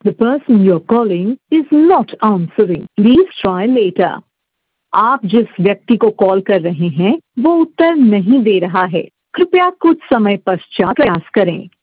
The person you're calling is not answering. Please try later. आप जिस व्यक्ति को कॉल कर रहे हैं वो उत्तर नहीं दे रहा है। कृपया कुछ समय पश्चात प्रयास करें।